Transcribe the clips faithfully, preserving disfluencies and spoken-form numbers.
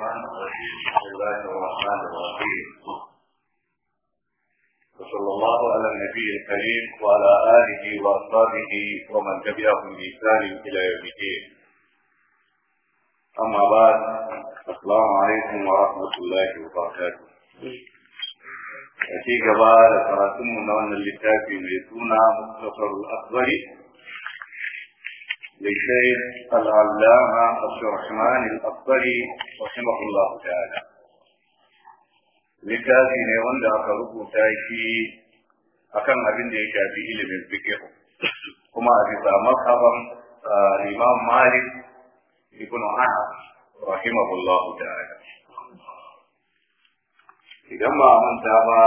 الرحمن الرحيم بسم الله الرحمن الرحيم وصلى الله على النبي الكريم وعلى آله وأصحابه ومن تبعهم بإحسان إلى يوم الدين أما بعد السلام عليكم ورحمة الله وبركاته في جبال قراتم من اللتافي ليسونا مختصر الأكبر للشيخ العلامة عبد الرحمن الأكبري رحمه الله تعالى littafi ne wanda aka rubuta shi akan abin da ya shafi ilimin fiqh kuma a bisa mazhaban Imam Malik ibn Anas rahimahullah ta'ala. Idan ba manta ba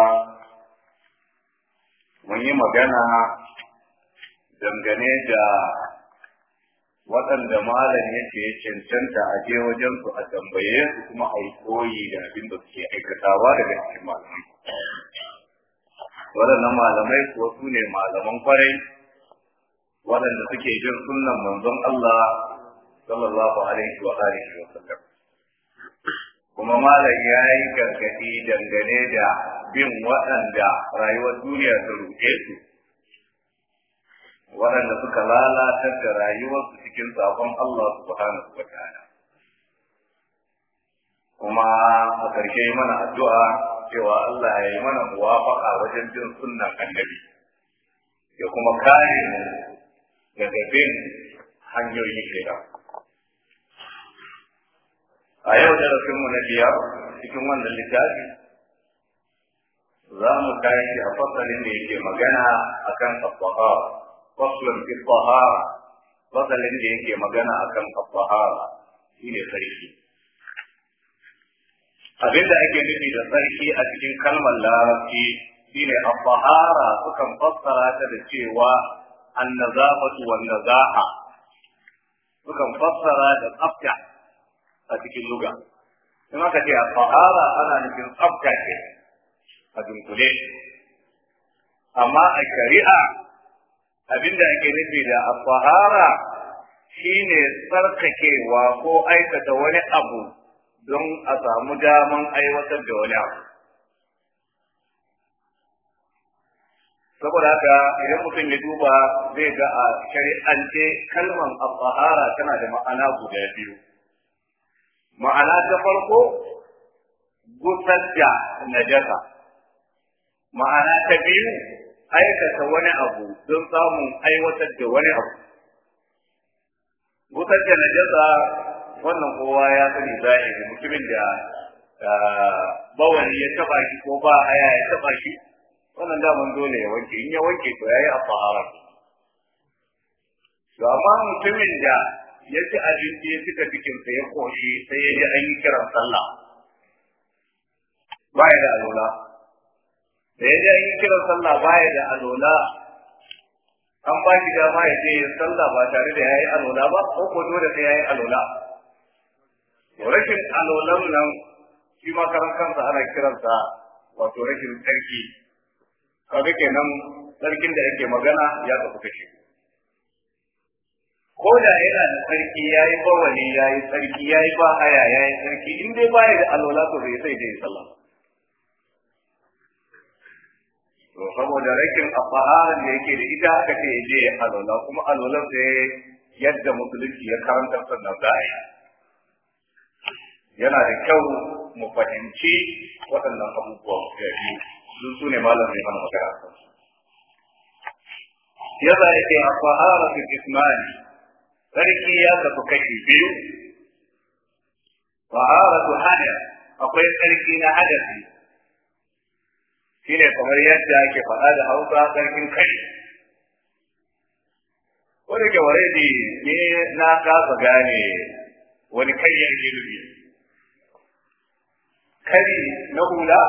mun yi magana dangane da waɗanda malam yake ya cancanta a je wajen su a tambaye su kuma a yi koyi da abin da suke aikatawa daga cikin malamai. Waɗannan malamai kuwa su ne malaman kwarai waɗanda suke jin sunnan manzon Allah sallallahu alaihi wa alihi wa sallam. Kuma malam ya yi gargaɗi dangane da bin waɗanda rayuwar duniya ta ruɗe su, waɗanda suka lalatar da rayuwarsu cikin sabon Allah subhanahu wa ta'ala. Kuma a ƙarshe mana addu'a cewa Allah ya yi mana muwafaqa wajen bin sunnan annabi, ya kuma kare mu daga bin hanyoyin shaitan. A yau darasinmu na biyar cikin wannan littafi za mu tashi a fasalin da yake magana akan at-tahara. faslun fi tahara, fasalin da yake magana akan at-tahara shine sarki. Abin da ake nufi da sarki a cikin kalmar larabci shine at-tahara, sukan fassara ta da cewa an-nazafatu wan-nazaha, sukan fassara da tsafta a cikin lugha. In aka ce at-tahara ana nufin tsafta ce a dunkule, amma a shari'a abinda ake nufi da at-tahara shine tsarkakewa ko aikata wani abu don a samu daman aiwatar da wani abu. Saboda haka idan mutum ya duba zai ga a shari'ance kalman at-tahara tana da ma'ana guda biyu. Ma'ana ta farko gusar da najasa, ma'ana ta biyu aikata wani abu don samun aiwatar da wani abu. Gusar da najasa wannan kowa ya sani zahiri, mutumin da bawani ya taba shi ko ba haya ya taba shi, wannan daman dole ya wanke, in ya wanke to yayi at-tahara. To amma mutumin da ya ci abinci ya cika cikinsa ya koshi sai ya ji an yi kiran sallah ba ya da alola. Da ya ji an yi kiran sallah baya da alola, an ba shi dama ya je sallah ba tare da ya yi alola ba, ko ko dole sai ya yi alola. Rashin alolan nan shi ma karan kansa ana kiransa wato rashin tsarki. Kaga kenan tsarkin da yake magana ya tafi kashi. Ko da yana da tsarki ya yi bawali ya yi tsarki ya yi ba haya ya yi tsarki, in dai baya da alola to bai sai da ya sallah. To saboda rakin afaharan da yake da ita aka ce je ya alola, kuma alolan sai yadda musulunci ya karanta sannan za a yi. Yana da kyau mu fahimci waɗannan abubuwan da biyu, sun su ne malam mai mana magana kan su. Yadda yake afahara fi ismani, sarki ya tafi kashi biyu. Taharatu hadath, akwai sarki na hadasi, shine kamar yadda ake faɗa da Hausa sarkin kai. Wani ke waredi ne na kasa gane wani kai ya ke nufi. Kari na hula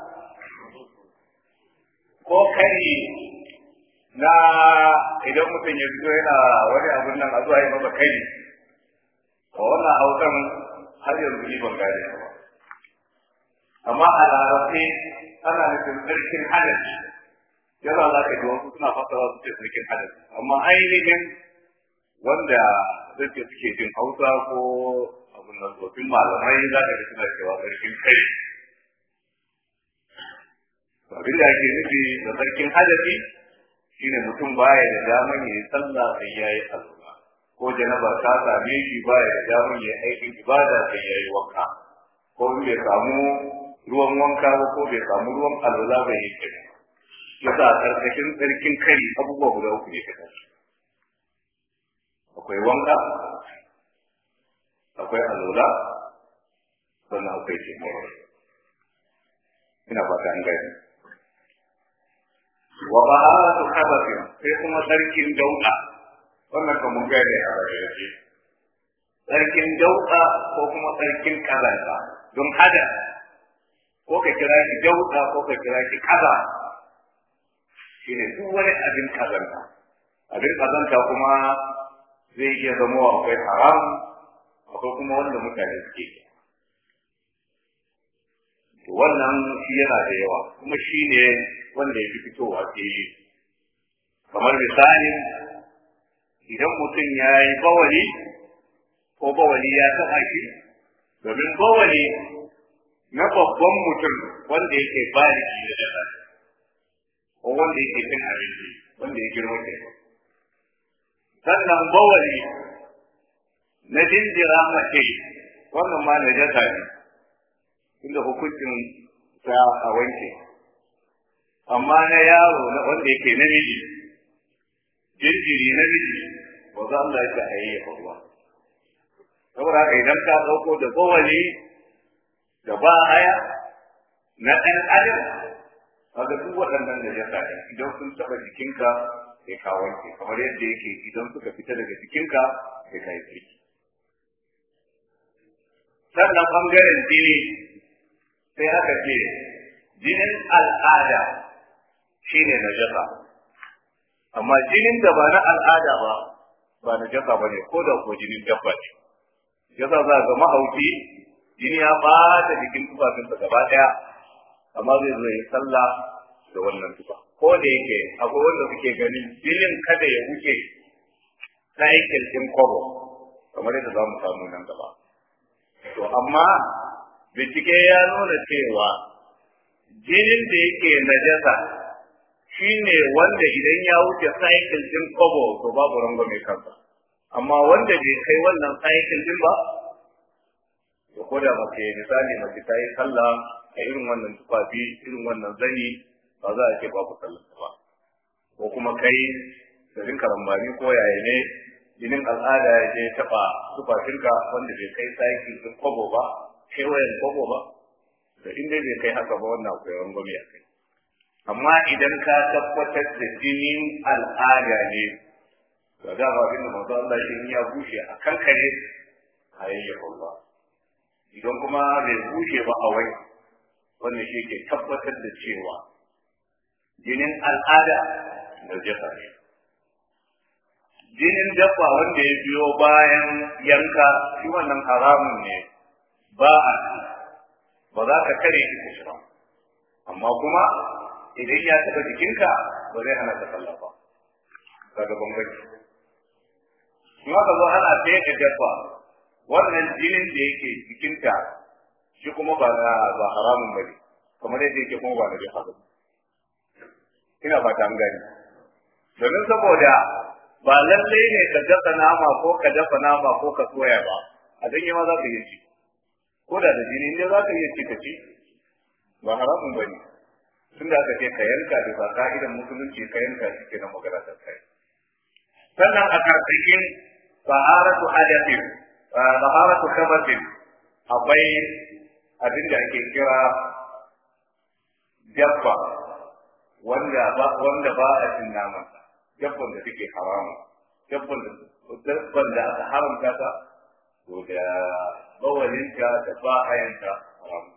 ko kari na idan mutum ya fito yana wani abin nan a zuwa yi masa kari. A wannan Hausan har yanzu ni ban gane ba. Amma a larabci ana nufin sarkin hadasi, yana za ka ji wasu suna fasara su ce sarkin hadasi, amma ainihin wanda zai suke jin Hausa ko sunan tsofin malamai za ka ga suna cewa sarkin kai abin da ake nufi da sarkin hadafi shine mutum baya da daman ya yi sallah sai ya yi alwala ko janaba ta same shi baya da daman ya yi aikin ibada sai ya yi wanka ko in bai samu ruwan wanka ba ko bai samu ruwan alwala bai yi kenan yasa a karkashin sarkin kari abubuwa guda uku ne kadan akwai wanka akwai alwala sannan akwai jimura ina fata an gani wa baharatu khabatin sai kuma sarkin dauda wannan kan mun gane a rayuwa sarkin dauda ko kuma sarkin kazanta don hada ko ka kira shi dauda ko ka kira shi kaza shine duk wani abin kazanta abin kazanta kuma zai iya zama akwai haram akwai kuma wanda mutane suke to wannan shi yana da yawa kuma shi ne wanda yake fitowa fili kamar misali idan mutum ya yi bawali ko bawali ya taɓa shi domin bawali na babban mutum wanda yake baligi da dada ko wanda yake cin abinci wanda ya girma ke sannan bawali na jinjira mace wannan ma na jasa ne inda hukuncin ta a wanke amma na yaro na wanda yake namiji jinjiri namiji ba za Allah ya ayi ya faruwa saboda haka idan ka dauko da bawali da ba haya na ɗan adam kaga duk waɗannan da jasa ne idan sun taɓa jikinka sai ka wanke kamar yadda yake idan suka fita daga jikinka sai ka yi tsarki sannan ɓangaren jini sai aka ce jinin al'ada shine najasa amma jinin da ba na al'ada ba ba najasa ba ne ko da ko jinin dabba ne yasa za ga mahauci jini ya bata jikin tufafinsa gaba ɗaya amma zai zo ya sallah da wannan tufa ko da yake akwai wanda suke ganin jinin kada ya wuce cycle din kobo kamar yadda za mu samu nan gaba to amma bincike ya nuna cewa jinin da yake najasa shine wanda idan ya wuce cycle din kobo to babu rangwame kansa amma wanda bai kai wannan cycle din ba to ko da mace misali mace ta yi sallah a irin wannan tufafi irin wannan zani ba za a ce babu sallah ba ko kuma kai da jin karambani ko yaya ne jinin al'ada ya je taɓa tufafinka wanda bai kai cycle din kobo ba kewayen kobo ba da inda bai kai haka ba wannan akwai rangwame a kai amma idan ka tabbatar da jinin al'ada ne ga da ba inda manzo Allah shi ya bushe a kankare a yayyafa ruwa idan kuma bai bushe ba a wai wannan shi ke tabbatar da cewa jinin al'ada da jasa ne jinin dabba wanda ya biyo bayan yanka shi wannan haramun ne ba a ba za ka kare shi ka ba amma kuma idan ya taɓa jikinka ba zai hana ka sallah ba kaga bambanci in aka zo ana tsaye da dabba wannan jinin da yake jikinta shi kuma ba na ba haramun bane kamar yadda yake kuma ba na jasa ba ina fata an gani domin saboda ba lallai ne ka dafa nama ko ka dafa nama ko ka soya ba a danye ma za ka yi ci ko da da jini ne za ka iya ci ka ci ba haramun bane tunda aka ce ka yanka da ba ka'idan musulunci ka yanka shi kenan magana ta kai sannan a karkashin taharatu hadathin taharatu kabatin akwai abin da ake kira dabba wanda ba wanda ba a cin naman dabban da take haramu dabban da dabban da aka haramta ta to da bawalinka da ba'ayanka haramu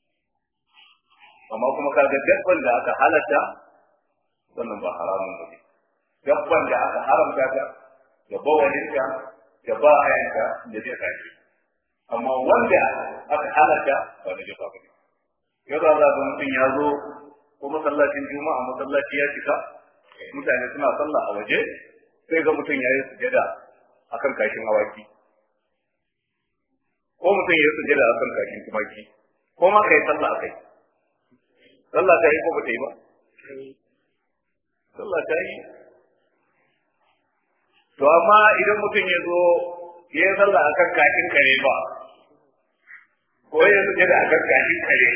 amma kuma kaga dabban da aka halatta wannan ba haramun ba ne dabban da aka haramta ta da bawalinka da ba'ayanka da zai kashi amma wanda aka halatta ba da jafa ba ne yau za ga mutum ya zo ko masallacin juma'a masallaci ya cika mutane suna sallah a waje sai ga mutum ya yi sujada akan kashin awaki ko mutum ya sujada a kan kakin tumaki ko ma kai sallah akai sallah ta yi ko ba ta yi ba sallah ta yi to amma idan mutum ya zo ya yi sallah a kan kakin kare ba ko ya sujada a kan kakin kare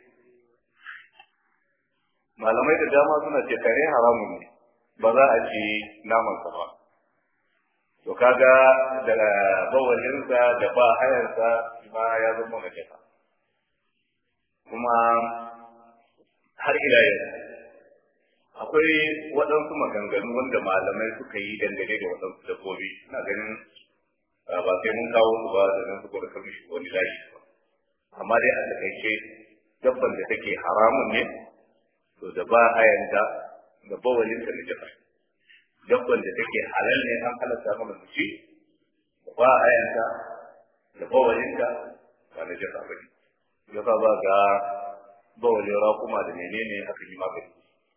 malamai da dama suna ce kare haramun ne ba za a ci namansa ba to kaga da bawalinsa da ba hayarsa ma ya zama na jefa kuma har ila yau akwai waɗansu maganganu wanda malamai suka yi dangane da waɗansu dabbobi ina ganin ba sai mun kawo su ba da nan suka rika mishi wani layi ba amma dai a takaice dabban da take haramun ne to da ba hayanta da bawalinta na jefa dabban da take halal ne an halatta mana su ci ba ayanta da bawalinta ba na jasa ba ne jasa ba ga bawalin rakuma da menene aka yi magani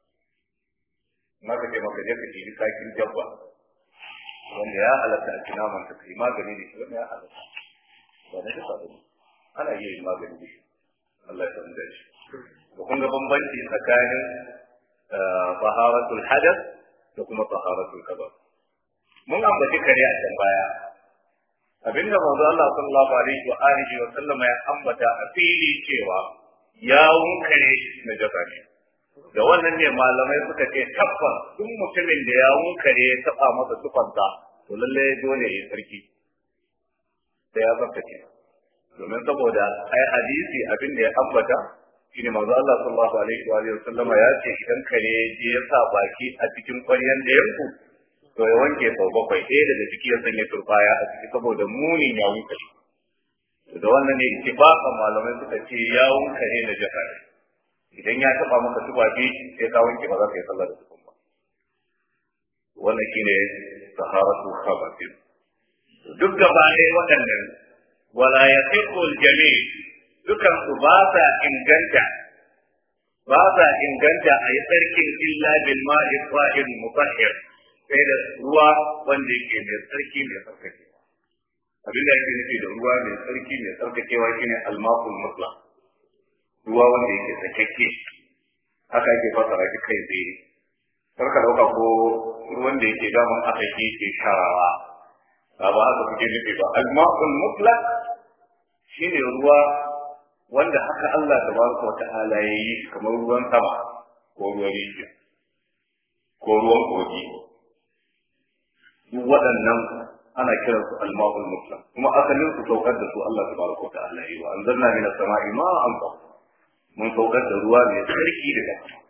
maka ce maka je ka ci kakin dabba wanda ya halatta a naman ta kai magani da shi wanda ya halatta ba na jasa ba ne ana iya yin magani da shi Allah ya san da shi da kun ga bambanci tsakanin taharatul hadath da kuma taharatul kabab mun ambaci kare a can baya abinda manzo Allah sallallahu alaihi wa alihi wa sallama ya ambata a fili cewa yawun kare na jaka ne da wannan ne malamai suka ce tabbas duk mutumin da yawun kare ya taba masa tufarsa to lalle dole ya sarki sai ya tsaftace domin saboda ai hadisi abinda ya ambata shine manzo Allah sallallahu alaihi wa sallama ya ce idan kare je ya sa baki a cikin ƙwaryan da yanku to ya wanke sau bakwai ɗaya daga ciki ya sanya turbaya a ciki saboda munin yawun kare da wannan ne ittifaqan malamai suka ce yawun kare na jaka idan ya taba maka tufafi sai ka wanke ba za ka yi sallah da tukun ba wannan shine taharatu khabatin duk gaba ne waɗannan wala yaqiqu al-jami' dukan su ba sa inganta ba sa inganta a yi tsarkin illa bil ma'i tahir mutahhir sai da ruwa wanda yake mai tsarki mai tsarkakewa abin da yake nufi da ruwa mai tsarki mai tsarkakewa shine al-ma'ul mutlaq ruwa wanda yake tsakake haka yake fasara shi kai tsaye sarka dauka ko ruwan da yake daman aka yi ke sharawa ba ba haka kuke nufi ba al-ma'ul mutlaq shine ruwa wanda haka Allah tabaraka wa ta'ala ya yi kamar ruwan sama ko ruwan rijiya ko ruwan kogi duk waɗannan ana kiran su al-ma'ul mutlaq kuma asalin su saukar da su Allah tabaraka wa ta'ala ya yi wa anzalna minas sama'i ma'an tahura mun saukar da ruwa mai tsarki daga sama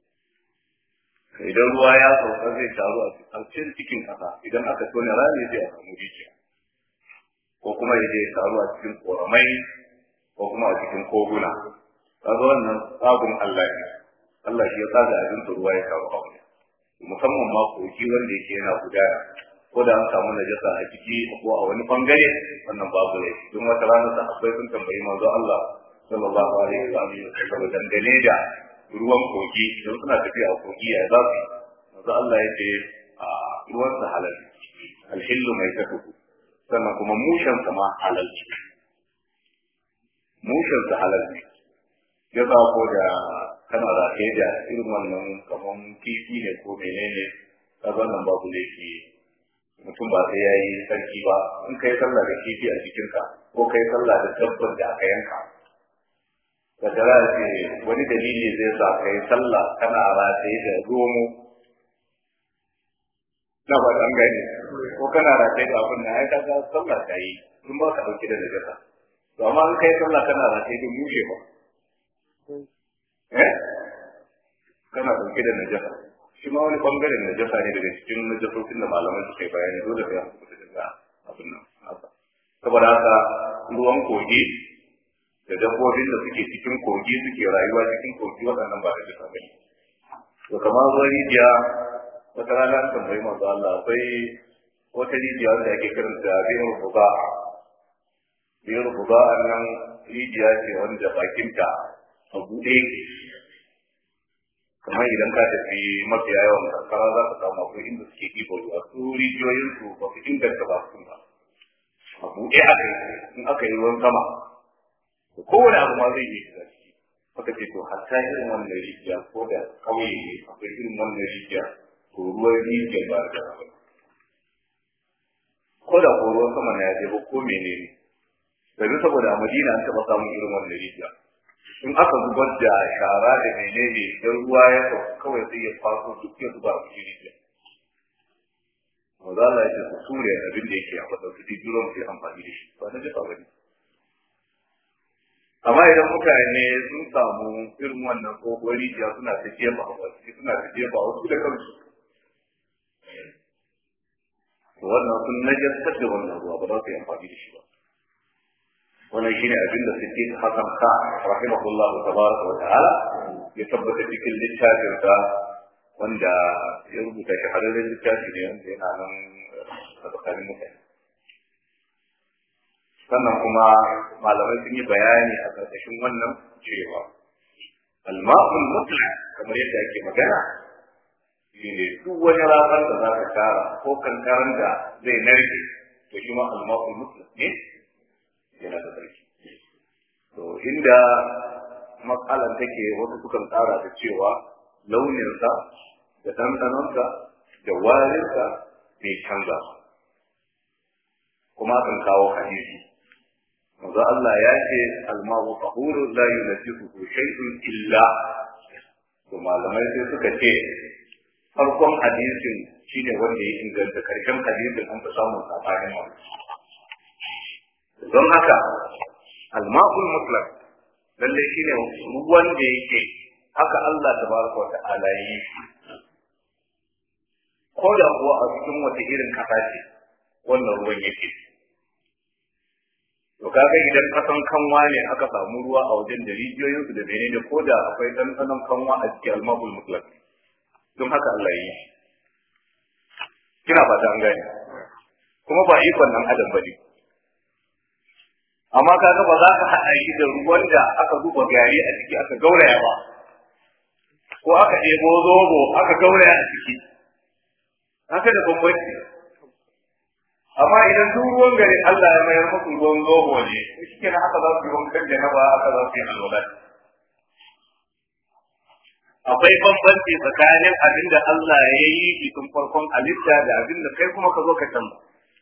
idan ruwa ya sauka zai taru a cikin cikin ƙasa idan aka tone rami zai a samu rijiya ko kuma ya je ya taru a cikin ƙoramai ko kuma a cikin koguna kaga wannan tsagun Allah ne Allah shi ya tsaga abin da ruwa ya kawo aure musamman ma kogi wanda yake yana gudana ko da an samu najasa a ciki ko a wani bangare wannan babu ne don wata rana da akwai sun tambayi manzo Allah sallallahu alaihi wa alihi wasallam dangane da ruwan kogi don suna tafiya a kogi ya za su manzo Allah ya ce a ruwan sa halal alhillu mai tafi sannan kuma mushen sa ma halal mushen sa halal ne ya za ko da kana da da irin wannan kaman kifi ne ko menene kaga wannan babu laifi mutum ba sai yayi sarki ba in kai sallah da kifi a jikinka ko kai sallah da dabbar da aka yanka da dara ce wani dalili zai sa kai sallah kana rataye da romo na ba dan gani ko kana rataye da abin nan ai kaga sallah kai kun ba ka dauki da najasa to amma in kai sallah kana rataye da mushe ba eh kana dauke da najasa shi ma wani bangaren najasa ne daga cikin najasosin da malamai suka yi bayani dole sai an fita daga abin nan haka saboda haka ruwan kogi da dabbobin da suke cikin kogi suke rayuwa cikin kogi waɗannan ba najasa bane to kamar ruwan rijiya wata rana an tambayi manzo Allah akwai wata rijiya wanda ake karanta biyar buga biyar buga nan rijiya ce wanda bakinta a buɗe kamar idan ka tafi mafiya yawan karkara za ka samu akwai inda suke ɗiba ruwa su rijiyoyin su ba su inganta ba su ba a buɗe aka yi in aka yi ruwan sama to kowane abu ma zai yi shiga ciki aka ce to hatta irin wannan rijiya ko da kauye ne akwai irin wannan rijiya to ruwan rijiya ba da ba ko da ko ruwan sama na ya je ba ko menene yanzu saboda a Madina an taɓa samun irin wannan rijiya in aka zubar da shara da menene idan ruwa ya sauka kawai sai ya faso duk ya zuba a cikin rijiya maza Allah ya ce su sure abin da yake a fasa su di duron su amfani da shi ba na jefa ba ne amma idan mutane sun samu irin wannan tsohuwar rijiya suna ta jefa a wasu suna ta jefa a wasu da kansu to wannan sun najasar da wannan ruwa ba za su yi amfani da shi ba wannan shine abin da suke hasan ka rahimahullahu tabaraka wa ta'ala ya tabbata cikin littafin sa wanda ya rubuta shahararren littafi ne wanda yana nan a tsakanin mutane sannan kuma malamai sun yi bayani a ƙarƙashin wannan cewa al-ma'ul mutlaq kamar yadda ake magana shine duk wani ranar da za ka tara ko kankaran da zai narke to shi ma al-ma'ul mutlaq ne yana da sarki to inda matsalan take wasu sukan tsara da cewa launinsa da ɗanɗanonsa da warinsa bai canza kuma kan kawo hadisi manzo Allah ya ce almahu tahuru la yunajjisuhu shay'un illa to malamai sai suka ce farkon hadisin shine wanda ya inganta karshen hadisin an fi samun sabanin wannan don haka alma'ul mutlaq lalle shine ruwan da yake haka Allah tabaraka wa ta'ala yi ko da kuwa a cikin wata irin kasa ce wannan ruwan yake to kaga idan kasan kanwa ne aka samu ruwa a wajen da rijiyoyin su da menene ko da akwai ɗanɗanon kanwa a cikin alma'ul mutlaq don haka Allah yi kina fata an gane kuma ba ikon nan adam bane amma kaga ba za ka haɗa shi da ruwan da aka zuba gari a ciki aka gauraya ba ko aka ɗebo zobo aka gauraya a ciki haka da bambanci amma idan duk ruwan gari Allah ya mayar musu ruwan zobo ne shi kenan haka za su yi wankan janaba haka za su yi alwala akwai bambanci tsakanin abin da Allah ya yi shi tun farkon halitta da abin da kai kuma ka zo ka canza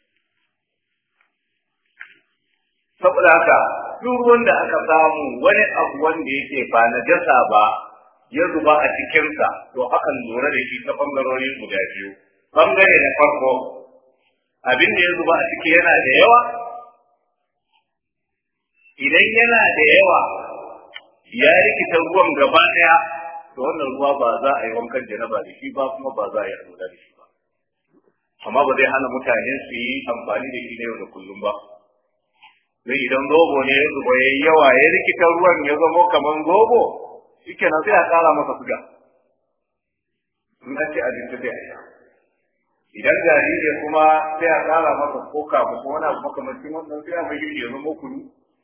saboda haka duk ruwan da aka samu wani abu wanda yake ba na jasa ba ya zuba a cikinsa to akan lura da shi ta bangarori guda biyu bangare na farko abin da ya zuba a ciki yana da yawa idan yana da yawa ya rikita ruwan gaba daya to wannan ruwa ba za a yi wankan janaba da shi ba kuma ba za a yi alwala da shi ba amma ba zai hana mutane su yi amfani da shi na yau da kullum ba zai idan zobo ne ya zuba ya yi yawa ya rikita ruwan ya zama kamar zobo shi kenan sai a ƙara masa suga in an ce abinci sai a sha idan gari ne kuma sai a ƙara masa koka ko wani abu makamancin wannan sai a mai ya zama kunu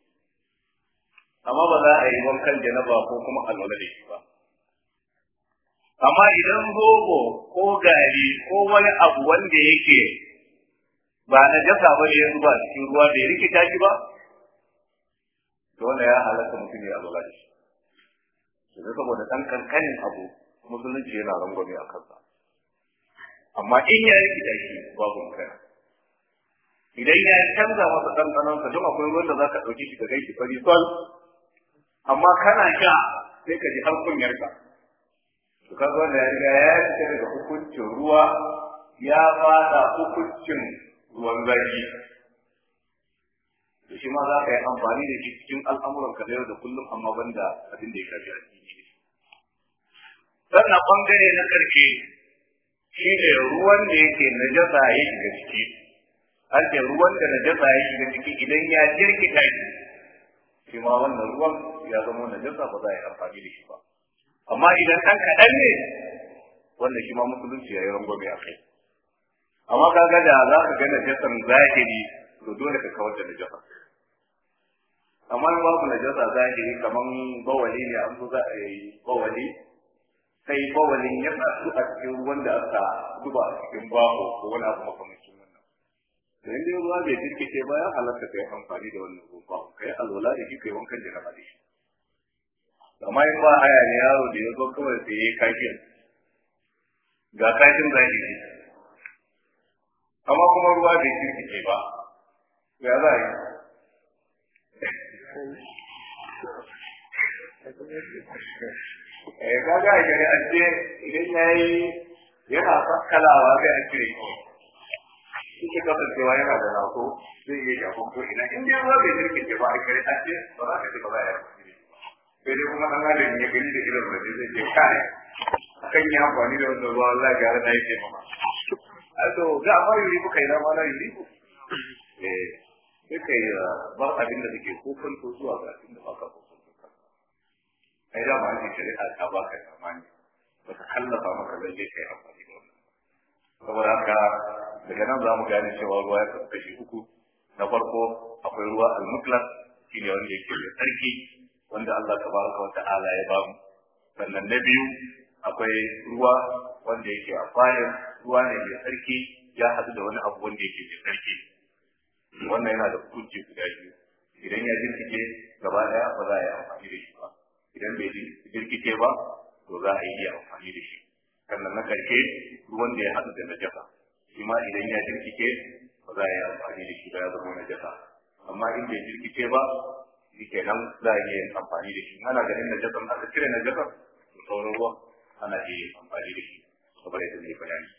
amma ba za a yi wankan janaba ko kuma alwala da shi ba amma idan zobo ko gari ko wani abu wanda yake ba na jasa ba ya zuba cikin ruwa da ya rikita shi ba to wanda ya halatta mutum ya alwala da shi sai saboda dan kankanin abu musulunci yana rangwame a kansa amma in ya rikita shi babu kai idan ya canza masa ɗanɗanonsa don akwai ruwan da za ka ɗauki shi ka kai shi fari sol amma kana sha sai ka ji har kunyarka to kaga wanda ya riga ya fita daga hukuncin ruwa ya fada hukuncin ruwan zaki to shi ma za ka yi amfani da shi cikin al'amuran ka yau da kullum amma banda abin da ya shafi addini sannan bangare na ƙarshe shi ne ruwan da yake najasa ya shiga ciki an ce ruwan da najasa ya shiga ciki idan ya jirkita shi shi ma wannan ruwan ya zama najasa ba za a yi amfani da shi ba amma idan ɗan kaɗan ne wannan shi ma musulunci ya yi rangwame a kai amma kaga da za ka ga najasan zahiri to dole ka kawar da najasa amma in babu najasa zahiri kaman bawali ne an zo za a yi bawali sai bawalin ya fasu a cikin ruwan da aka zuba a cikin baho ko wani abu makamancin wannan to inda ruwa bai jirkice ba ya halatta kai amfani da wannan ruwa kai alwala da shi kai wankan janaba da shi amma in ba haya ne yaro da ya zo kawai sai ya kashin ga kashin zahiri amma kuma ruwa bai jirkice ba ya za a yi eh kaga a gari an ce idan ya yi yana fakkalawa sai a cire shi ke kasancewa yana da naso zai iya shafan ko ina in dai ruwa bai jirkice ba a gari an ce ba za ka ce ba za a yi sai dai kuma ɗan adam ya gani da irin waje zai ce kai akan yi amfani da wannan ruwa Allah ya gara na yi taimama a to ga amma yuri kuka yi dama na yuri ku eh sai kai bar abin da suke kokon ko zuwa ga abin da baka kokon ai da ma ji shari'a ta baka zamani ba ta kallafa maka lalle kai amfani da wannan saboda haka daga nan za mu gane cewa ruwa ya kashi uku na farko akwai ruwa al-mutlaq shine wanda yake da tsarki wanda Allah tabaraka wa ta'ala ya bamu sannan na biyu akwai ruwa wanda yake a bayan ruwa ne mai tsarki ya haɗu da wani abu wanda yake mai tsarki wannan yana da hukunci guda biyu idan ya jirkice gaba daya ba za a yi amfani da shi ba idan bai jirkice ba to za a yi amfani da shi sannan na karshe ruwan da ya haɗu da najasa shi ma idan ya jirkice ba za a yi amfani da shi ba ya zama najasa amma in bai jirkice ba shi kenan za a iya amfani da shi ana ganin najasan aka cire najasan to sauran ruwa ana iya amfani da shi saboda yadda zai bayani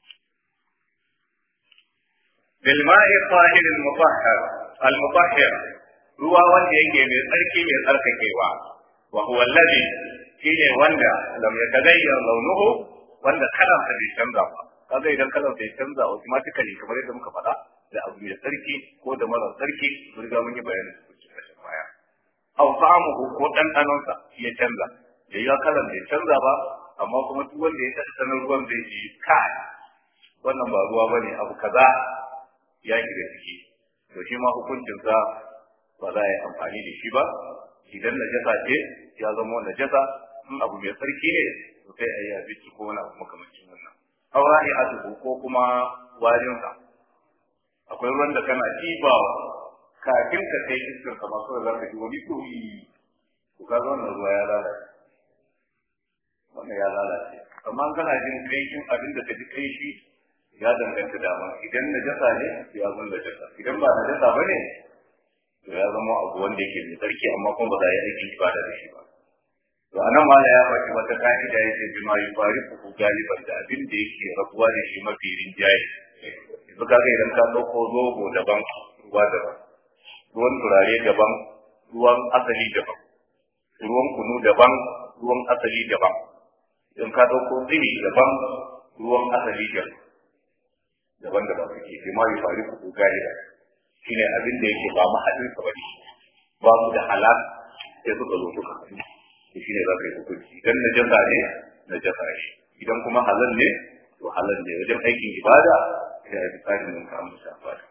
بالماء الطاهر المطهر المطهر ruwa wanda yake mai tsarki mai tsarkakewa wa huwa alladhi shine wanda lam yataghayyar launuhu wanda kalan sa bai canza ba kaga idan kalan sa ya canza automatically kamar yadda muka faɗa da abu mai tsarki ko da mara tsarki mun ga mun yi bayanin su cikin rashin baya aw ta'amuhu ko dandanon sa ya canza da ya kalan bai canza ba amma kuma duk wanda ya tafi sanar ruwan zai yi kai wannan ba ruwa bane abu kaza ya shiga ciki to shi ma hukuncinsa ba za a yi amfani da shi ba idan najasa ce ya zama najasa in abu mai tsarki ne to sai a yi abinci ko wani abu makamancin wannan aura'i azubu ko kuma warinsa akwai ruwan da kana ɗiba kafin ka kai iskar ka masu da za ka ji wani ɗoyi to ka wannan ruwa ya lalace wannan ya lalace amma kana jin kaishin abin da ka ji kaishi ya danganta dama idan najasa ne ya zama najasa idan ba najasa ba ne to ya zama abu wanda yake mai tsarki amma kuma ba za a yi aikin ibada da shi ba to anan ma ya faɗi wata ka'ida ya ce bima yufariqu galiban da abin da yake rabuwa da shi mafi rinjaye yanzu kaga idan ka ɗauko zobo daban ruwa daban ruwan turare daban ruwan asali daban ruwan kunu daban ruwan asali daban idan ka ɗauko tsini daban ruwan asali daban daban-daban suke sai ma yi fari ku gari ba shi ne abin da yake ba mahadin sa bane ba su da halal sai suka zo suka haɗu shi ne za ka yi hukunci idan najasa ne najasa ne idan kuma halal ne to halal ne wajen aikin ibada sai a yi tsarin nan ka amsa ibada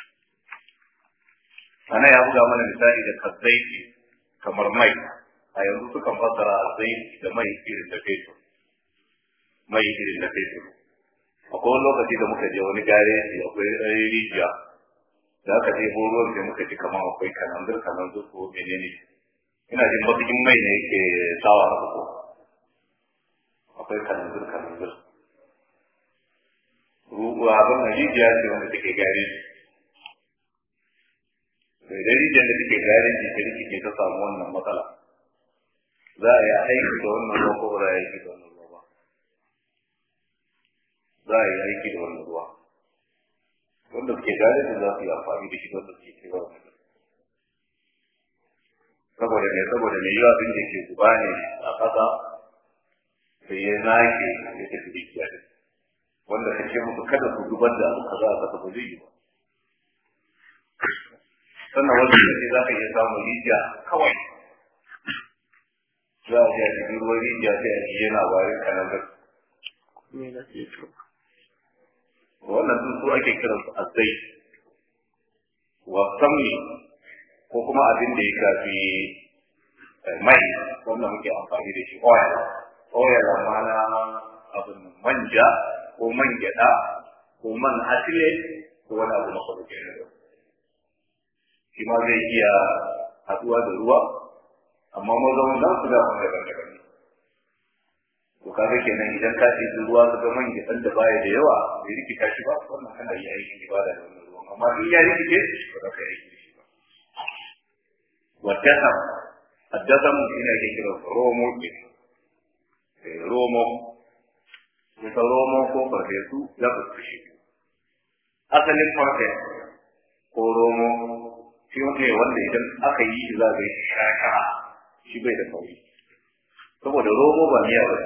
ana ya buga mana misali da kazzaiki kamar mai a yanzu sukan fassara zaiti da mai irin da fetur mai irin da fetur akwai wani lokaci da muka je wani gareji akwai rijiya da aka je ruwan sai muka ji kamar akwai kananzir kananzir ko menene ina jin bakin mai ne yake sawa haka ko akwai kananzir kananzir ruwa abin na rijiya ce wanda take gareji da idan rijiyar da take gareji ta rikice ta samu wannan matsala za a yi aiki da wannan ruwa ko ba za a yi aiki da wannan ruwa ba za a yi aiki da wannan ruwa wanda suke gane su za su yi amfani da shi wanda suke cewa saboda ne saboda mai yiwa abin da ke zuba ne a ƙasa sai ya nake ya tafi rijiya da wanda ka ce musu kada su zubar da abu kaza a ƙasa ba zai yi ba sannan wanda ne za ka iya samun rijiya kawai za a ji a cikin ruwan rijiya sai a ji yana warin kanazar wannan sun so ake kiran su azai wa samni ko kuma abin da ya shafi mai wanda muke amfani da shi oil oil amma na abin manja ko man gyada ko man asile ko wani abu na kwallo ke nan shi ma zai iya haɗuwa da ruwa amma mazaunin nan su da wani daban-daban ne to kaga kenan idan ka ce ruwa ka ga man gidan da baya da yawa bai rikita shi ba wannan kana yi aikin ibada da wannan ruwan amma in ya rikice ba za ka yi aiki da shi ba wadda الدسم هنا كده رومو كده رومو كده رومو ko farfesu ya fuskashi asalin farfe ko romo shi ne wanda idan aka yi shi za ka yi shaka shi bai da kauri saboda romo ba miya ba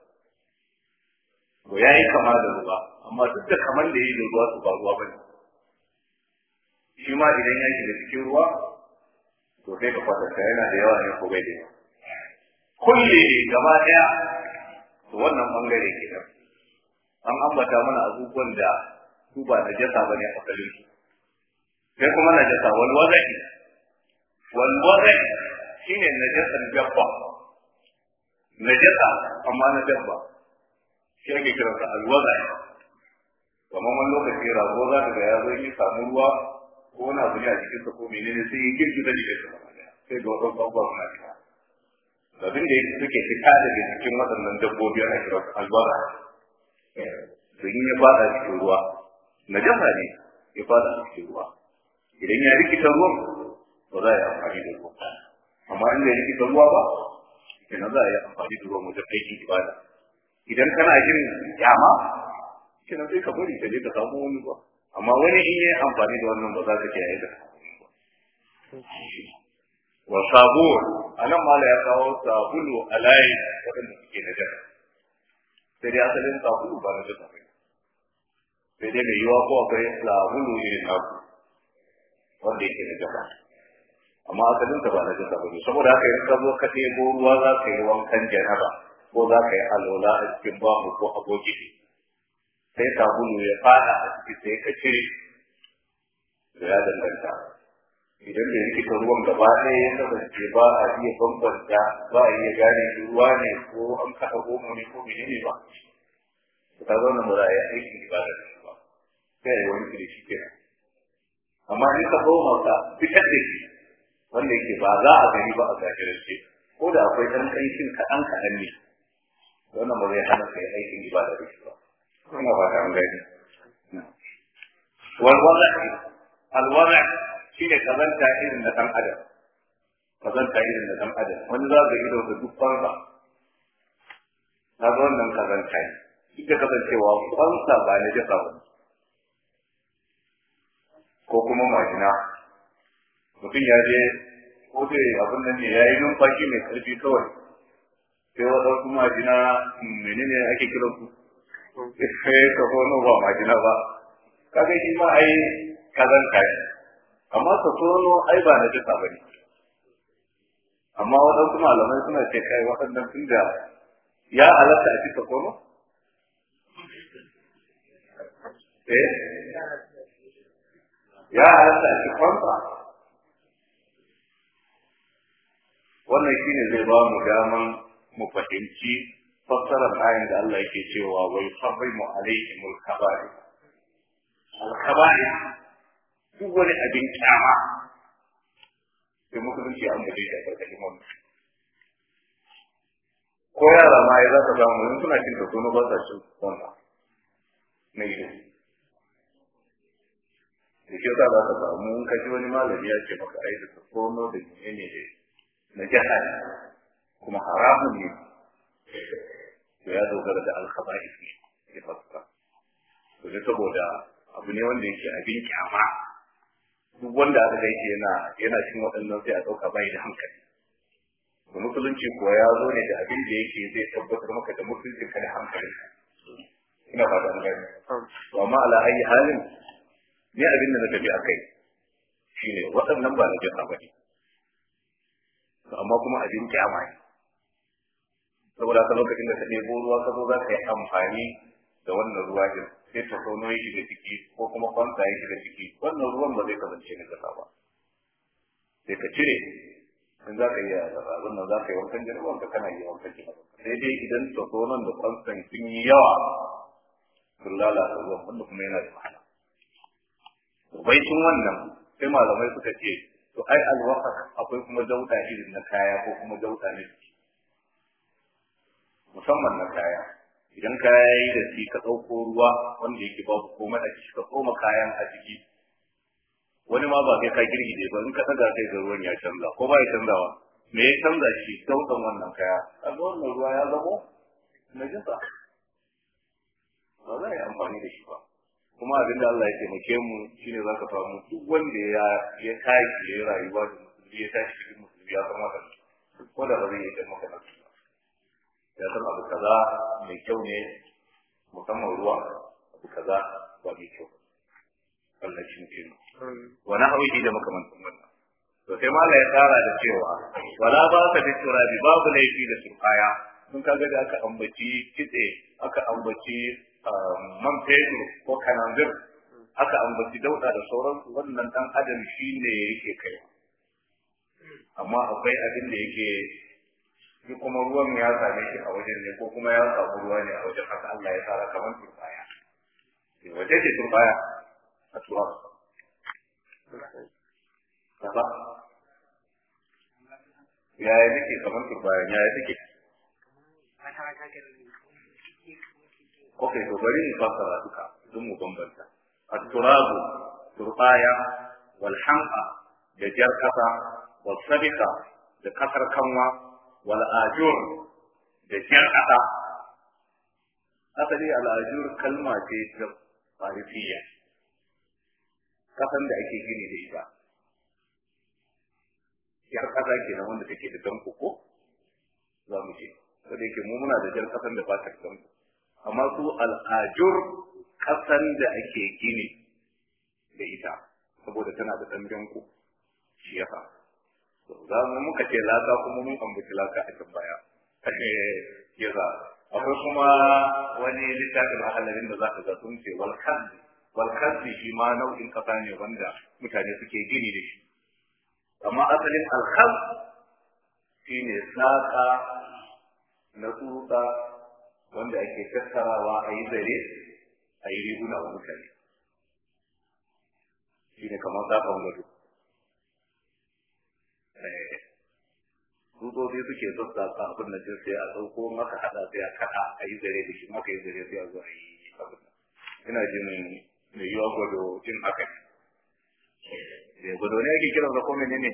ko ya yi kama da ruwa amma duk da kamar da yi da ruwa su ba ruwa ba ne shi ma idan ya shiga cikin ruwa to sai ka kwatanta yana da yawa ne ko bai da yawa kulle gaba daya to wannan bangare kenan an ambata mana abubuwan da su ba na jasa bane a asalin su sai kuma na jasa wal wazai wal wazai shine najasan dabba najasa amma na dabba shi ake kira da al wazai kamar wani lokaci rago za ka ga ya zo yi samu ruwa ko wani abu ne a cikin sa ko menene sai ya girgiza jikin sa sai ga wasu abubuwa suna fita abin da suke fita daga cikin waɗannan dabbobi ana kira su albara don ya fada cikin ruwa najasa ne ya fada cikin ruwa idan ya rikita ruwan ba za a yi amfani da ruwa amma in bai rikita ruwa ba kenan za a yi amfani da ruwan wajen aikin ibada idan kana jin kyama kenan sai ka bari ka je ka samu wani ruwa amma wani in yi amfani da wannan ba za ka kiyaye da wa sabun anan mala ya kawo sabulu alai wadanda suke da jaka sai dai asalin sabulu ba na jaka bane sai dai mai yiwa ko akwai sabulu irin naku wanda yake da jaka amma asalin ta ba na jaka bane saboda haka in ka zo ka ɗebo ruwa za ka yi wankan janaba ko za ka yi alola a cikin bamu ko aboki sai sabulu ya fada a ciki sai ka cire da ya danganta idan da rikita ruwan gaba ɗaya ya kasance ba a iya bambanta ba a iya gane ruwa ne ko an kaɗa goma ne ko mene ne ba ta zauna ba za a yi aikin ibada da shi ba sai a yi wani da shi kenan amma in ka zo masa fitar da shi wanda yake ba za a gani ba a zahirance ko da akwai ɗan ƙanshin kaɗan kaɗan ne wannan ba zai hana kai aikin ibada da shi ba ina ba ta an gani walwala alwala shi ne kazanta irin na ɗan adam kazanta irin na ɗan adam wani za ka ido da duk kwansa na ga wannan kazanta ne duk da kasancewa kwansa ba na jasa ba ko kuma majina mutum ya je ko dai abin nan ne ya yi numfashi mai ƙarfi kawai sai waɗansu majina menene ake kiran su sai ka hono ba majina ba kaga shi ma ai kazanta ne amma ka hono ai ba na jisa bane amma waɗansu malamai suna ce kai waɗannan tun da ya halatta a cika hono eh ya halatta a cika kwanta wannan shine zai ba mu daman mu fahimci fassarar ayin da Allah yake cewa wai harrimu alaihimul kaba'ir al-kaba'ir duk wani abin kyama sai musulunci an gaje da karkashin wannan ko yara ma ya za ka samu in suna cin tasono ba sa cin wannan na ido da ke sa za ka samu in ka ji wani malami ya ce maka ai da tasono da menene ne na jihar kuma haramun ne to ya dogara da alkhaba'is ne ya fassara to ne saboda abu ne wanda yake abin kyama duk wanda aka ga yake yana yana cin waɗannan sai a ɗauka bai da hankali to musulunci kuwa ya zo ne da abin da yake zai tabbatar maka da mutuncin ka da hankali ina fata an gani to amma ala ayi halin ne abin da na tafi akai shine waɗannan ba na jasa bane amma kuma abin kyama ne saboda ka lokacin da ka ɗebo ruwa ka zo za ka yi amfani da wannan ruwa din sai ta sono ya shiga ciki ko kuma kwanta ya shiga ciki wannan ruwan ba zai kasance na kasa ba sai ka cire in za ka yi abin nan za ka yi wankan jirgin ka kana yi wankan jirgin sai dai idan ta sonon da kwantan sun yi yawa sun lalata ruwan wanda kuma yana da wahala baicin wannan sai malamai suka ce to ai alwasaq akwai kuma dauda irin na kaya ko kuma dauda na jiki musamman na kaya idan kaya yayi da shi ka dauko ruwa wanda yake babu komai a ciki ka tsoma kayan a ciki wani ma ba kai ka girgije ba in ka daga sai ga ruwan ya canza ko ba ya canzawa me ya canza shi daudan wannan kaya kaga wannan ruwa ya zamo najasa ba za a yi amfani da shi ba kuma abin da Allah ya taimake mu shine za ka samu duk wanda ya ya tashi ya rayuwa da musulmi ya tashi cikin musulmi ya san wannan ko da ba zai yi maka nan ya san abu kaza mai kyau ne musamman ruwa abu kaza ba mai kyau Allah shi ne wani hauki da makamantan wannan to sai mala ya tsara da cewa wala ba ka da turabi babu laifi da turkaya sun kaga da aka ambaci kitse aka ambaci man fetur ko kananzir aka ambaci dauda da sauransu wannan dan adam shi ne yake kai amma akwai abin da yake shi kuma ruwan ya same shi a wajen ne ko kuma ya samu ruwa ne a wajen haka Allah ya tsara kamar turbaya wace ce turbaya a tuwa ba yaya take kamar turbaya yaya take ok to bari mu fassara duka don mu bambanta at-turabu turbaya wal hamqa da jar kasa wal sabika da kasar kanwa wal ajur da jar kasa asali al ajur kalma ce ta farisiya kasan da ake gini da ita jar kasa kenan wanda take da danko ko za mu ce sai yake mu muna da jar kasan da ba ta danko amma su al'ajur kasan da ake gini da ita saboda tana da ɗan danko shi yasa za mu muka ce laka kuma mun ambaci laka a can baya yasa akwai kuma wani littafin ahalarin da za ka ga sun ce walkazi walkazi shi ma nau'in kasa ne wanda mutane suke gini da shi amma asalin alkhaz shine saka na tsutsa wanda ake tattarawa a yi zare a yi riguna wa mutane shi ne kamar zafin gado tsutsotsi suke sassaka abin da jin sai a ɗauko maka haɗa sai a kaɗa a yi zare da shi maka yi zare sai a zo a yi abin ina jin mai yiwa gwado jin haka ne gwado ne ake kiran da ko menene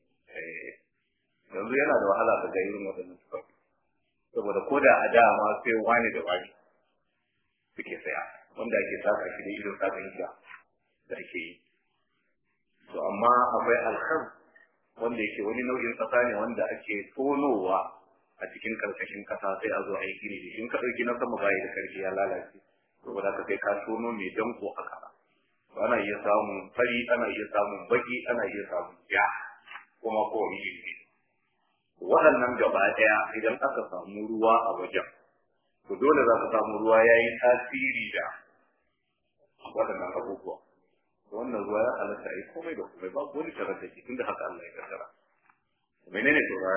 yanzu yana da wahala ka ga irin waɗannan tufafi saboda ko da a dama sai wani da wani suke saya wanda ake saka shi da irin sakan shi da ake yi to amma akwai alkham wanda yake wani nau'in kasa ne wanda ake tonowa a cikin karkashin kasa sai a zo a yi gini da shi in ka ɗauki na sama bayi da karfi ya lalace saboda ka sai ka tono mai danko a kasa ana iya samun fari ana iya samun baki ana iya samun ja kuma kowane iri ne waɗannan gaba ɗaya idan aka samu ruwa a wajen to dole za ka samu ruwa ya yi tasiri da waɗannan abubuwa wannan ruwa ya halatta a yi komai da komai babu wani tarar da shi tun da haka Allah ya kaddara menene to ba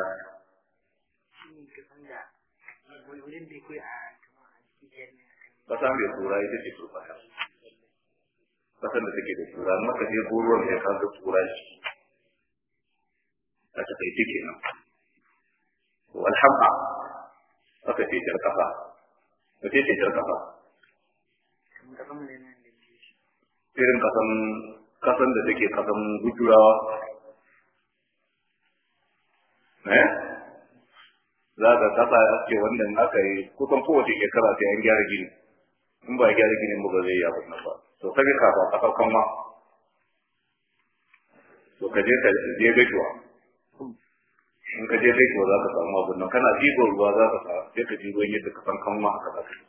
kasan bai tura ita ce turba kasan da take da tura maka je ruwan ya kaga tura shi a takaice kenan والحمقى aka ce jar kafa aka ce jar kafa irin kasan kasan da take kasan gujurawa eh za ka kasa ake wannan aka yi kusan kowace shekara sai an gyara gini in ba gyara ginin ba zai yi abin nan ba to sai ka fa kasar kanwa to ka je ka je gaishuwa in ka je kai za ka samu abin nan kana ɗigo ruwa za ka samu sai ka ji ruwan yadda ka san kanwa haka za ka yi.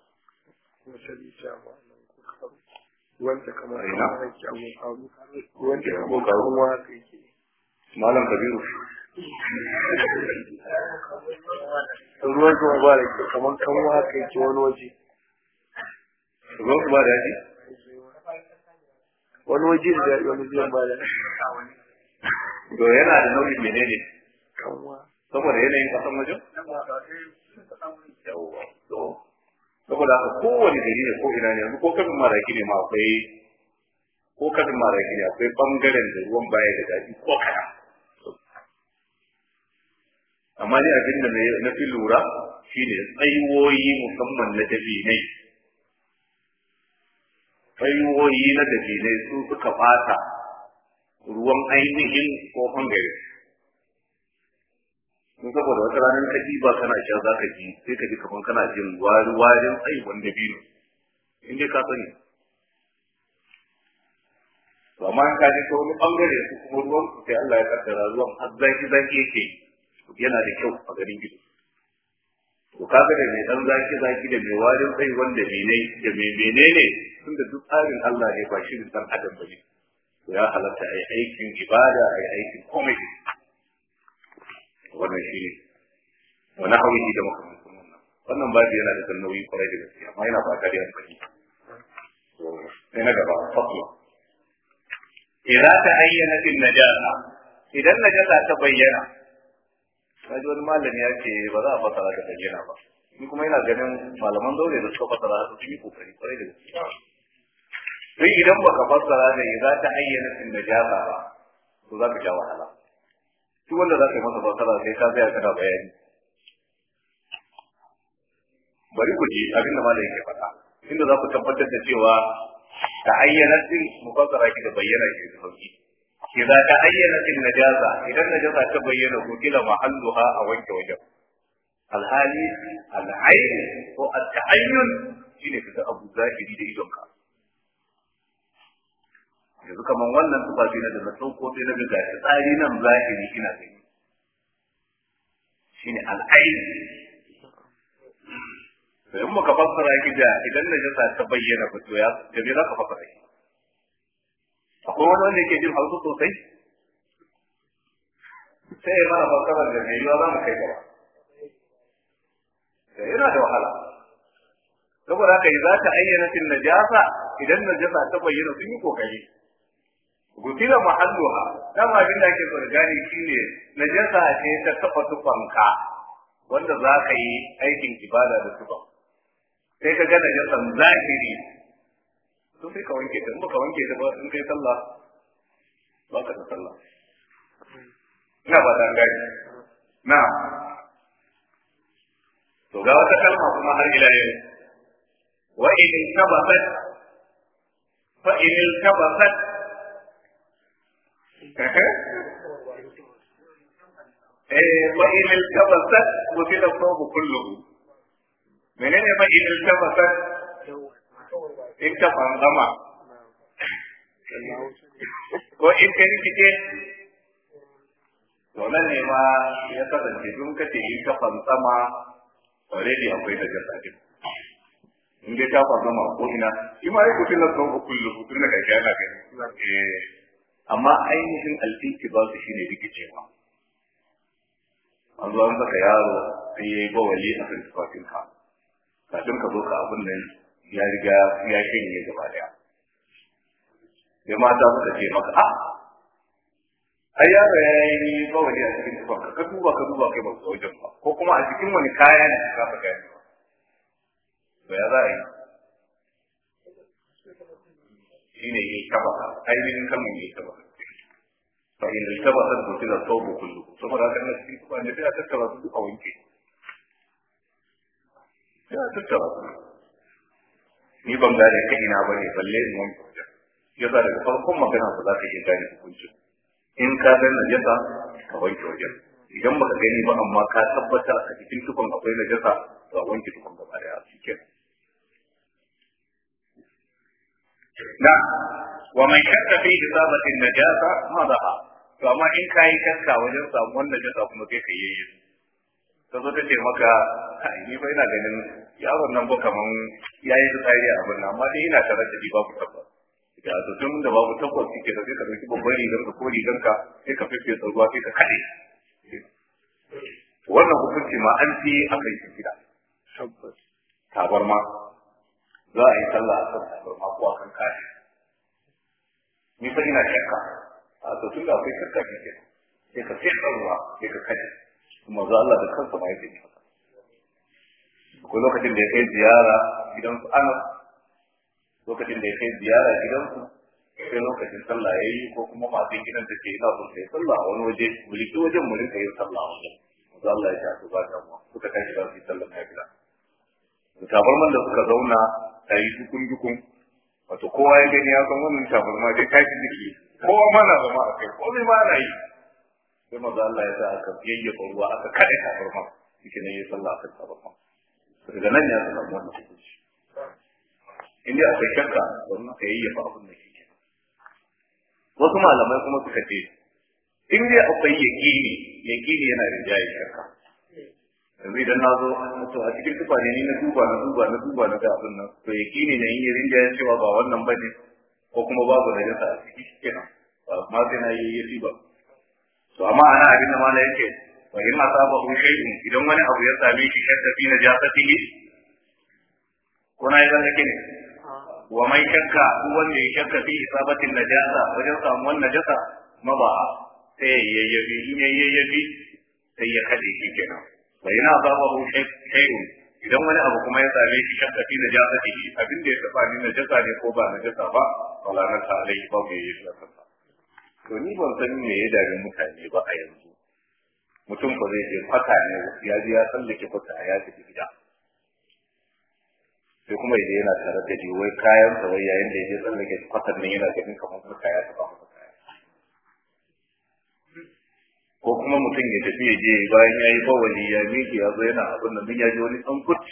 Wanda kamar ina wanda kamar kanwa malam Kabiru. Ruwan kuma ba da ke kamar kanwa haka yake wani waje. Ruwan kuma da yaji? Wani waje da daɗi wani biyan ba da. To yana da nau'in menene? Kanwa. Saboda yanayin kasan wajen? Yawwa. To, saboda haka kowane gari ne ko ina ne yanzu ko kafin maraki ne ma akwai ko kadin maraki ne akwai bangaren da ruwan baya da daɗi ko kana amma ni abin da na fi lura shine tsaiwoyi musamman na dabinai tsaiwoyi na dabinai su suka bata ruwan ainihin kofan gari sun saboda wata ranar ka ba kana sha za ka ji sai ka ji kamar kana jin wari warin tsaiwon dabino in dai ka sani to amma in ka ji ta wani bangare su kuma ruwan su sai Allah ya kaddara ruwan har zaki zaki yake yana da kyau a garin gido to kaga da mai dan zaki zaki da mai warin tsaiwon da menene da mai menene tunda duk tsarin Allah ne ba shi dan adam bane to ya halatta ai aikin ibada ai aikin komai wannan shi ne wani hawihi da makamantan wannan wannan babu yana da kan nauyi kwarai da gaske amma yana fata da amfani sai na gaba faslo idan ta ayyana tin najasa idan najasa ta bayyana kaji wani malami ya ce ba za a fasara ta bayyana ba ni kuma yana ganin malaman dole da suka fasara su yi kokari kwarai da gaske sai idan baka fassara da idan ta ayyana tin najasa ba to za ka sha wahala duk wanda za ka yi masa fasara sai ka tsaya kana bayani bari ku ji abin da malai yake faɗa inda za ku tabbatar da cewa ta ayyana din mufassara ki da bayyana ki da sauki idza ta ayyana din najasa idan najasa ta bayyana ko kila mahalluha a wanke wajen alhali al'ayn ko at-ta'ayyun shine kaga abu zahiri da idonka yanzu kaman wannan tufafi na da na sauko sai na ga tsari nan zahiri ina gani shine al'ayn sai in muka fassara ki da idan najasa ta bayyana ba to ya da me za ka fassara ki akwai wani wanda yake jin hausa sosai sai ya mana fassara da mai yiwa za mu kai gaba sai yana da wahala saboda haka za ta ayyana tin najasa idan najasa ta bayyana sun yi kokari gutila mahalluha dan abin da ake so da gani shine najasa ce ta taba tufanka wanda za ka yi aikin ibada da tufa sai ka ga najasan zahiri to sai ka wanke ta in baka wanke ta ba in kai sallah ba ka da sallah ina ba dan gani na to ga wata kalma kuma har ila yau wa in tabatat fa in tabatat eh wa in tabatat mutila sabu kulluhu menene fa in tabatat in ta fangama ko in ka rikice to nan ne ma ya kasance dun kace in ka fangama already akwai da jasadi in dai ta fangama ko ina shi ma yake kula da ko kullu tun da kai ana gani eh amma ainihin alfiki ba su shine rikicewa an zo an saka yaro sai yayi bawali a kan tufafin ka kafin ka zo ka abin nan ya riga ya shanye gaba daya sai mata suka ce maka a ai yaro ya yi bawali a cikin tufafin ka duba ka duba kai ba su wajen ba ko kuma a cikin wani kaya ne ka kafa gani ba to ya za a yi shine yi kabaka ainihin kalmar yi kabaka fa in kabaka da mutum da tsobo kullu saboda haka na cikin kuma ne sai a tattara su duka wanke sai a tattara su ni ban gane kai ina bane balle in wanke wajen yasa daga farkon magana ba za ka iya gane hukuncin in ka ga najasa ka wanke wajen idan baka gani ba amma ka tabbata a cikin tukun akwai najasa to a wanke tukun gaba daya shikenan na wa man shakka fi isabati najasa madaha to amma in kai shakka wajen samuwar najasa kuma kai kai yayi to zo ta ce maka kai ni fa ina ganin yaron nan ba kaman yayi tsari a abin nan amma dai ina tare da shi babu tabbas da to tun da babu tabbas kike da sai ka dauki babban rigar ka ko rigar ka sai ka fife ruwa sai ka kade wannan hukunci ma an fi akai shi gida tabbas tabarma za a yi sallah a kan tabarma ko a kan kashi ni fa ina shakka a to tun da akwai shakka kike sai ka fi ruwa sai ka kade kuma za Allah da kansa ma yake haka ko lokacin da ya kai ziyara gidan su Anas lokacin da ya kai ziyara gidan su sai lokacin sallah yayi ko kuma masu gidan da ke ina son sai sallah wani waje mu riki wajen mu rinka yin sallah wajen manzo Allah ya ce ba ta mu suka tashi za su yi sallah na gida tabarman da suka zauna ta yi dukun dukun wato kowa ya gani ya san wannan tabarma dai tashi jiki kowa ma na zama a kai komai ma na yi sai manzo Allah ya sa aka yayyafa ruwa aka kada tabarma shi ne ya sallah aka tabarma daga nan ya samu wannan hukunci inda akwai shakka wannan ka yayyafa abin da ke wasu malamai kuma suka ce in dai akwai yaƙini yaƙini yana rinjaye shakka yanzu idan na zo to a cikin tufa ne ni na duba na duba na duba na ga abin nan to yaƙini ne in yi rinjaye cewa ba wannan ba ne ko kuma babu da yasa a ciki kenan ba ma sai na yi yafi ba to amma ana abin da mala yake wa in asabahu shay'un idan wani abu ya same shi shakka fi najasatihi ko na yi zalake ne wa mai shakka duk wanda ya shakka fi isabatin najasa wajen samuwar najasa maba sai ya yayyafi in ya yayyafi sai ya kade shi kenan wa ina asabahu shay'un idan wani abu kuma ya same shi shakka fi najasatihi abin da ya taba ni najasa ne ko ba najasa ba wala na ta alai ba bai yi shakka to ni ban san me ya dare mutane ba a yanzu mutum ba zai je kwata ne ya ji ya sallake kwata ya tafi gida sai kuma idan yana tare da ji wai kayan sa wai yayin da ya je sallake kwatar nan yana ganin kamar kuma kaya ta ba masa kaya ko kuma mutum ya tafi ya je bayan ya yi bawali ya miƙe ya zo yana abin nan ya ji wani ɗan kut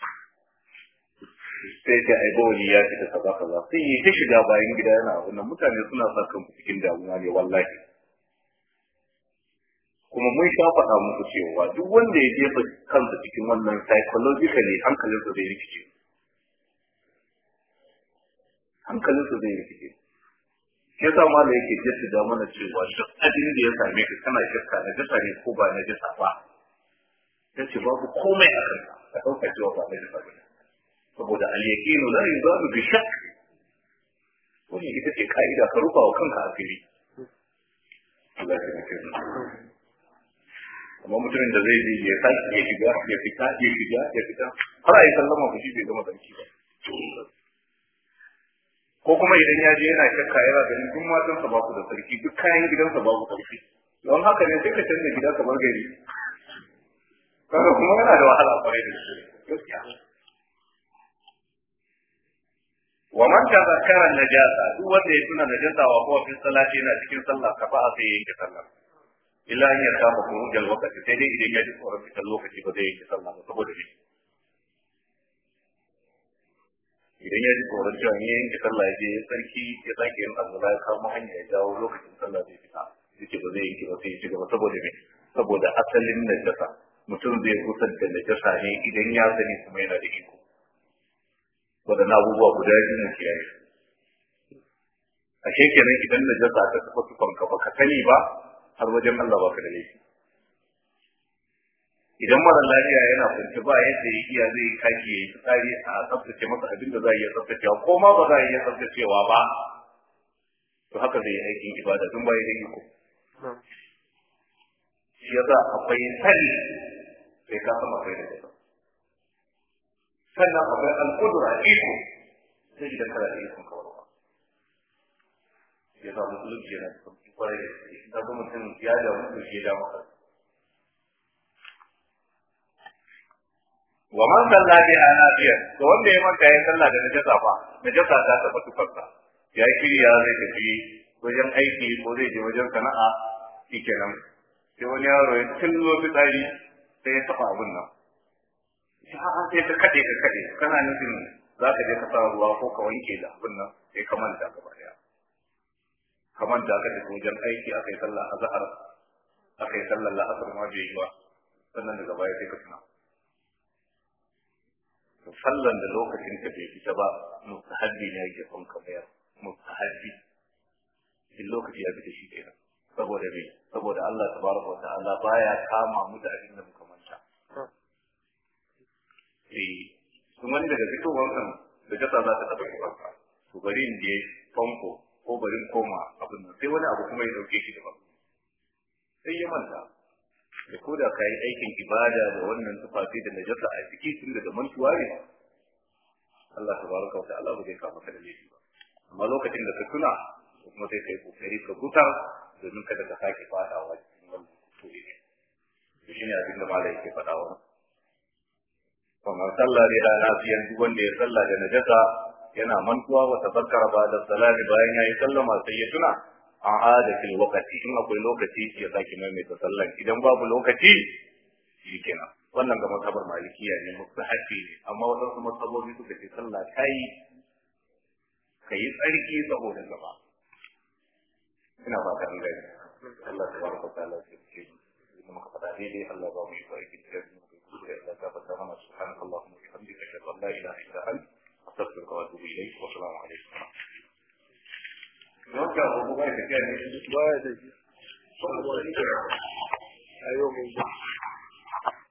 sai ta ai bawali ya fita kaza kaza sai ya ta shiga bayan gida yana abin nan mutane suna sa kanku cikin damuwa ne wallahi kuma mun sha faɗa muku cewa duk wanda ya jefa kansa cikin wannan psychologically hankalinsa zai rikice hankalinsa zai rikice shi yasa ma da yake jaddada mana cewa duk abin da ya same ka kana shakka na jasa ne ko ba na jasa ba yace babu komai a kanka ka dauka cewa ba na jasa ba saboda al-yaqinu la yuzalu bi shakk wannan ita ce ka'ida ka rufa wa kanka asiri Allah ya tabbata amma mutumin da zai je ya tashi ya shiga ya fita ya shiga ya fita har a yi sallama ku shi bai gama sarki ba ko kuma idan ya je yana shakka yana ganin duk matansa ba ku da sarki duk kayan gidansa ba ku sarki don haka ne sai ka canza gida kamar gari kaga kuma yana da wahala kwarai da shi gaskiya wa man tazakkara najasa duk wanda ya tuna najasa wa ko fi salati yana cikin sallah ka fa sai yanke sallah illa an ya kama kurujal wakati sai dai idan ya ji tsoron fitar lokaci ba zai yanke sallah ba saboda shi idan ya ji tsoron cewa ya yanke sallah ya je sarki ya sake yin azula ya kama hanya ya jawo lokacin sallah zai fita yake ba zai yanke ba sai ya ci gaba saboda me saboda asalin najasa mutum zai kusar da najasa ne idan ya sani kuma yana da iko wadannan abubuwa guda biyu ne kiyaye a kenan idan najasa ta tafi tufanka ba ka sani ba har wajen Allah baka da laifi idan mara lafiya yana kunce ba yadda ya iya zai kaki ya yi tsari a tsaftace masa abin da za a iya tsaftacewa ko ma ba za a iya tsaftacewa ba to haka zai yi aikin ibada tun ba ya da iko shi yasa akwai sani sai ka sama kai da ita sannan akwai al'udura iko sai idan kana da ikon kawarwa ya sa musulunci yana da sauki kwarai da shi ta ga mutum ya da mutum ya da maka wa man salla bi anafiya to wanda ya manta ya salla da najasa fa najasa ta taba tufarsa ya shirya zai tafi wajen aiki ko zai je wajen sana'a shikenan sai wani yaro ya tillo fitsari sai ya taba abin nan sai ka kade ka kade kana nufin za ka je ka sa ruwa ko ka wanke da abin nan sai ka manta gaba daya ka manta ka tafi wajen aiki aka yi sallah azhar aka yi sallar la'asar ma bai yi ba sannan daga baya sai ka tuna sallan da lokacin ka bai fita ba mustahabbi ne yake son ka bayar mustahabbi in lokaci ya fita shi kenan saboda me saboda Allah tabaraka wa ta'ala baya kama mu da abin da muka manta eh kuma ni daga fitowar kan da kasa za ta taba kibarka to bari in je fanko ko bari in koma abin nan sai wani abu kuma ya dauke shi daban sai ya manta da ko da ka yi aikin ibada da wannan tufafi da najasa a ciki tun da mantuwa ne Allah tabaraka wa ta'ala ba zai kama ka da laifi ba amma lokacin da ka tuna kuma sai kai kokari ka gutar domin kada ka sake fadawa cikin wannan kuskure ne to shine abin da malai yake faɗa wa kuma sallah ne da nafiyan duk wanda ya sallah da najasa yana mantuwa wa tabakkara ba da salati bayan yayi sallama sai ya tuna a adatil waqti in akwai lokaci ya sake maimaita sallan idan babu lokaci shikenan wannan ga mazhabar malikiya ne mustahabi ne amma wadansu mazhabobi suka ce sallah kai kai tsarki saboda gaba ina ba ta gani Allah tabaraka wa ta'ala ya ce kuma ka fada daidai Allah ba mu shi barki da mu da Allah ta fada mana subhanakallahumma wa bihamdika ashhadu an la ilaha illa anta astaghfiruka wa atubu ilayk wa assalamu alaikum yau ka abubuwa da kai ne ba da shi ayo mun